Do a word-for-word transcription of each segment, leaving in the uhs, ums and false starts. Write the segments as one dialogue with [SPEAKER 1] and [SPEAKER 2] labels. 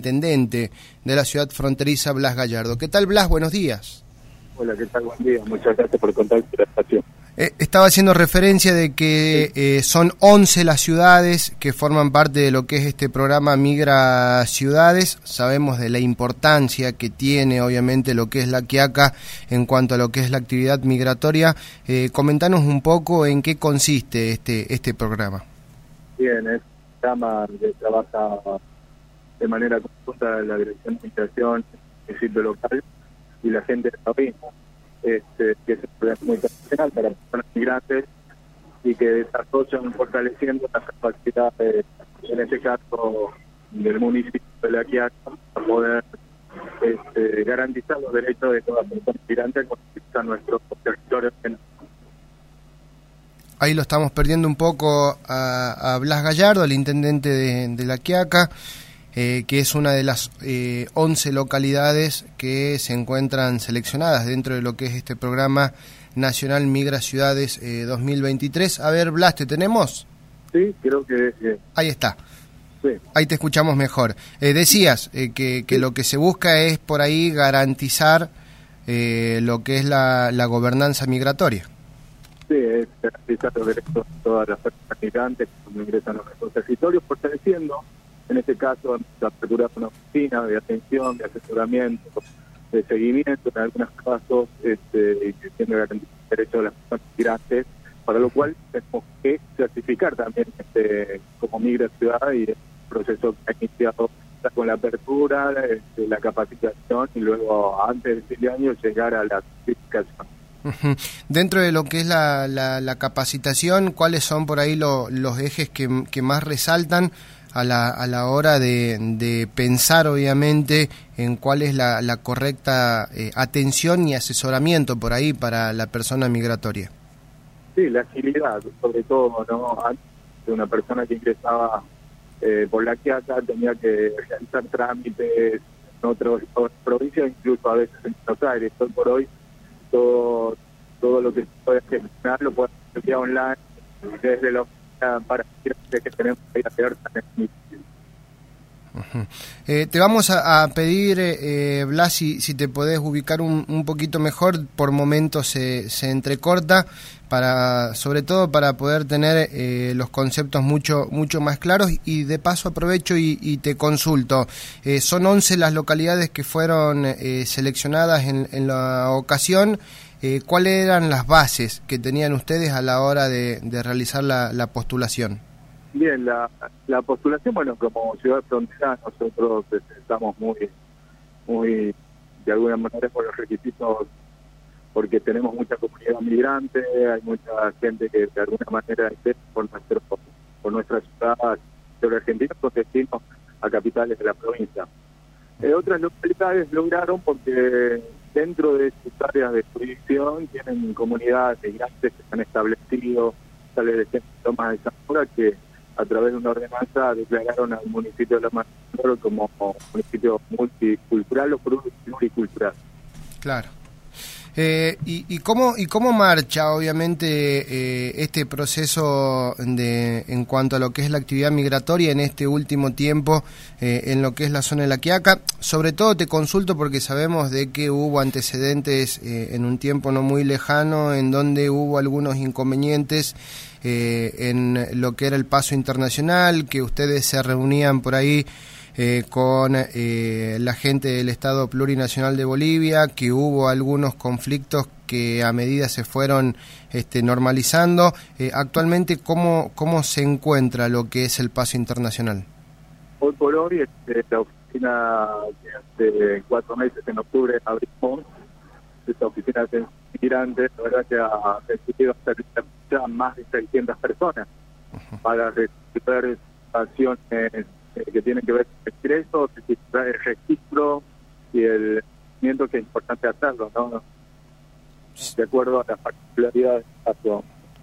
[SPEAKER 1] intendente de la ciudad fronteriza, Blas Gallardo. ¿Qué tal, Blas? Buenos días.
[SPEAKER 2] Hola, ¿qué tal? Buen día. Muchas gracias por contar con la estación.
[SPEAKER 1] Eh, estaba haciendo referencia de que eh, son once las ciudades que forman parte de lo que es este programa Migra Ciudades. Sabemos de la importancia que tiene, obviamente, lo que es La Quiaca en cuanto a lo que es la actividad migratoria. Eh, comentanos un poco en qué consiste este este programa.
[SPEAKER 2] Bien, es un programa que trabaja de manera conjunta la Dirección de Migración, el sitio local y la gente de la provincia. Este, que es un programa muy internacional para personas migrantes y que desarrollan fortaleciendo las capacidades, en este caso del municipio de La Quiaca, para poder este, garantizar los derechos de todas las personas migrantes cuando visitan nuestro territorio.
[SPEAKER 1] Ahí lo estamos perdiendo un poco a, a Blas Gallardo, el intendente de, de La Quiaca, eh, que es una de las eh, once localidades que se encuentran seleccionadas dentro de lo que es este programa Nacional Migra Ciudades eh, dos mil veintitrés. A ver, Blas, ¿te tenemos?
[SPEAKER 2] Sí, creo que... Eh,
[SPEAKER 1] Ahí está.
[SPEAKER 2] Sí.
[SPEAKER 1] Ahí te escuchamos mejor. Eh, decías eh, que, que sí. Lo que se busca es por ahí garantizar eh, lo que es la, la gobernanza migratoria.
[SPEAKER 2] Sí, es garantizar los derechos de todas las personas migrantes que ingresan a nuestros territorios, fortaleciendo, en este caso, la apertura de una oficina de atención, de asesoramiento, de seguimiento, en algunos casos, este, que tiene que garantizar el derecho de las personas migrantes, para lo cual tenemos que certificar también este, como Migra Ciudad y el proceso que ha iniciado con la apertura, este, la capacitación y luego, antes del fin de año, llegar a la certificación.
[SPEAKER 1] Dentro de lo que es la, la, la capacitación, ¿cuáles son por ahí lo, los ejes que, que más resaltan a la, a la hora de, de pensar, obviamente, en cuál es la, la correcta eh, atención y asesoramiento por ahí para la persona migratoria?
[SPEAKER 2] Sí, la agilidad, sobre todo, ¿no? Antes de una persona que ingresaba eh, por La Quiaca tenía que realizar trámites en otras provincias, incluso a veces en Buenos Aires. Hoy por hoy, todo todo lo que se puede gestionar lo puede hacer vía online desde la oficina para que tenemos ahí abierta en el municipio.
[SPEAKER 1] Uh-huh. Eh, te vamos a, a pedir, eh, Blas, si, si te podés ubicar un, un poquito mejor, por momentos se, se entrecorta, para, sobre todo para poder tener eh, los conceptos mucho mucho más claros, y de paso aprovecho y, y te consulto. Eh, son once las localidades que fueron eh, seleccionadas en, en la ocasión. Eh, ¿Cuáles eran las bases que tenían ustedes a la hora de, de realizar la, la postulación?
[SPEAKER 2] Bien, la, la postulación, bueno, como ciudad frontera nosotros estamos muy, muy, de alguna manera, por los requisitos, porque tenemos mucha comunidad migrante, hay mucha gente que de alguna manera está por, nuestro, por nuestra ciudad de Argentina, con destinos a capitales de la provincia. Eh, otras localidades lograron porque dentro de sus áreas de jurisdicción tienen comunidades migrantes que se han establecido, tales de Centro Lomas de Zamora, que a través de una ordenanza declararon al municipio de Lomas de Zamora como municipio multicultural o pluricultural.
[SPEAKER 1] Claro. Eh, y, y cómo y cómo marcha, obviamente, eh, este proceso de en cuanto a lo que es la actividad migratoria en este último tiempo eh, en lo que es la zona de La Quiaca. Sobre todo te consulto porque sabemos de que hubo antecedentes eh, en un tiempo no muy lejano en donde hubo algunos inconvenientes eh, en lo que era el paso internacional, que ustedes se reunían por ahí Eh, con eh, la gente del Estado Plurinacional de Bolivia, que hubo algunos conflictos que a medida se fueron este, normalizando. Eh, actualmente, ¿cómo, ¿cómo se encuentra lo que es el paso internacional?
[SPEAKER 2] Hoy por hoy, este, la oficina que hace cuatro meses, en octubre, abrimos, esta oficina de migrantes, la verdad que ha recibido hasta más de seiscientas personas uh-huh. para resolver situaciones que tienen que ver con el ingreso, el registro y el seguimiento, que es importante hacerlo, ¿no? De acuerdo a las particularidades del caso.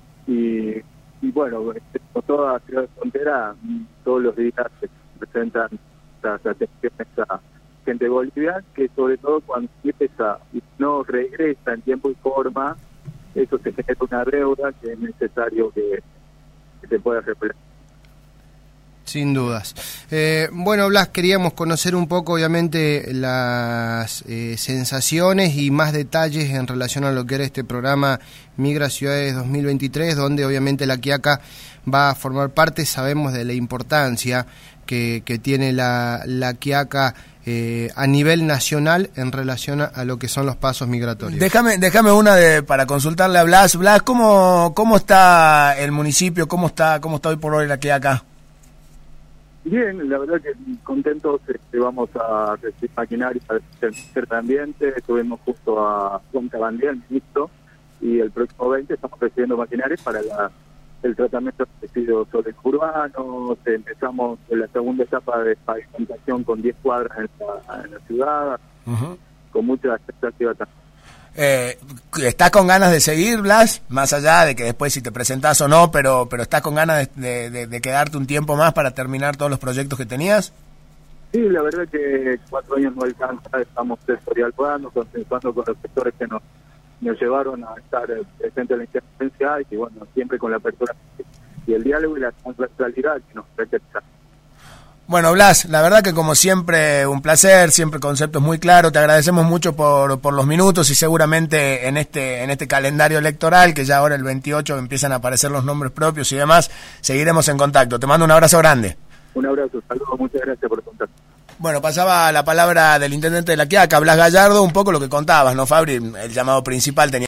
[SPEAKER 2] Y, y bueno, como toda ciudad de frontera, todos los días se presentan las atenciones a gente de Bolivia, que sobre todo cuando empieza y no regresa en tiempo y forma, eso se genera una deuda que es necesario que, que se pueda repletar.
[SPEAKER 1] Sin dudas. Eh, bueno, Blas, queríamos conocer un poco, obviamente, las eh, sensaciones y más detalles en relación a lo que era este programa Migra Ciudades dos mil veintitrés, donde obviamente la Quiaca va a formar parte. Sabemos de la importancia que, que tiene la, la Quiaca eh, a nivel nacional en relación a, a lo que son los pasos migratorios.
[SPEAKER 3] Déjame, déjame una de, para consultarle a Blas. Blas, ¿cómo, cómo está el municipio? ¿Cómo está, cómo está hoy por hoy la Quiaca?
[SPEAKER 2] Bien, la verdad que contentos, este, vamos a recibir maquinaria para el Ministerio de Ambiente, estuvimos justo a Juan Cabandía, el ministro, y el próximo veinte estamos recibiendo maquinaria para la, el tratamiento de residuos sólidos urbanos. Empezamos en la segunda etapa de pavimentación con diez cuadras en la, en la ciudad, uh-huh. con mucha expectativa también.
[SPEAKER 3] Eh, ¿Estás con ganas de seguir, Blas? Más allá de que después si te presentás o no, pero pero ¿estás con ganas de, de, de quedarte un tiempo más para terminar todos los proyectos que tenías?
[SPEAKER 2] Sí, la verdad que cuatro años no alcanza, estamos desorientando, consensuando con los sectores que nos, nos llevaron a estar presentes en la intervención y bueno, siempre con la apertura y el diálogo y la transversalidad que nos caracteriza.
[SPEAKER 3] Bueno, Blas, la verdad que como siempre un placer, siempre conceptos muy claros, te agradecemos mucho por, por los minutos y seguramente en este en este calendario electoral, que ya ahora el veintiocho empiezan a aparecer los nombres propios y demás, seguiremos en contacto. Te mando un abrazo grande.
[SPEAKER 2] Un abrazo, saludos, muchas gracias por contar.
[SPEAKER 3] Bueno, pasaba la palabra del intendente de la Quiaca, Blas Gallardo, un poco lo que contabas, ¿no, Fabri? El llamado principal tenía